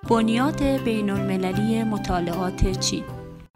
بنیاد بین‌المللی مطالعات چین.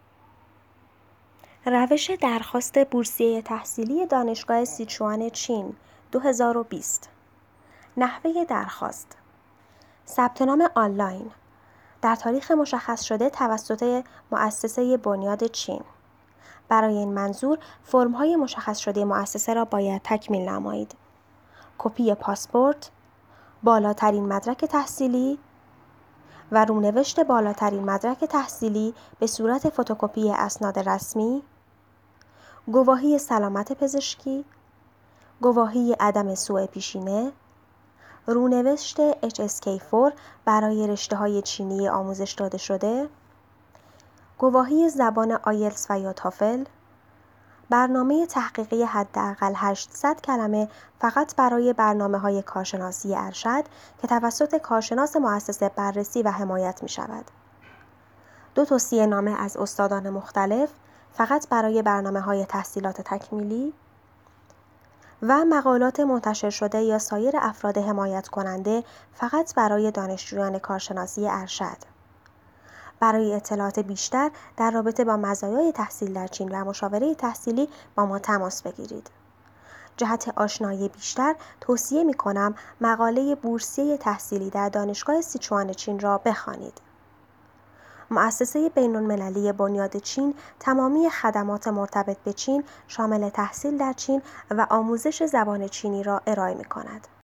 روش درخواست بورسیه تحصیلی دانشگاه سیچوان چین 2020. نحوه درخواست: ثبت نام آنلاین در تاریخ مشخص شده توسط مؤسسه بنیاد چین. برای این منظور فرم‌های مشخص شده مؤسسه را باید تکمیل نمایید. کپی پاسپورت، بالاترین مدرک تحصیلی و رونوشت بالاترین مدرک تحصیلی به صورت فتوکپی اسناد رسمی، گواهی سلامت پزشکی، گواهی عدم سوء پیشینه، رونوشت HSK4 برای رشته‌های چینی آموزش داده شده، گواهی زبان آیلتس و یا تافل، برنامه تحقیقی حداقل 800 کلمه فقط برای برنامه‌های کارشناسی ارشد که توسط کارشناس مؤسسه بررسی و حمایت می‌شود. 2 توصیه‌نامه از استادان مختلف فقط برای برنامه‌های تحصیلات تکمیلی و مقالات منتشر شده یا سایر افراد حمایت کننده فقط برای دانشجویان کارشناسی ارشد. برای اطلاعات بیشتر در رابطه با مزایای تحصیل در چین و مشاوره تحصیلی با ما تماس بگیرید. جهت آشنایی بیشتر توصیه می‌کنم مقاله بورسیه تحصیلی در دانشگاه سیچوان چین را بخوانید. مؤسسه بین‌المللی بنیاد چین تمامی خدمات مرتبط به چین شامل تحصیل در چین و آموزش زبان چینی را ارائه می‌کند.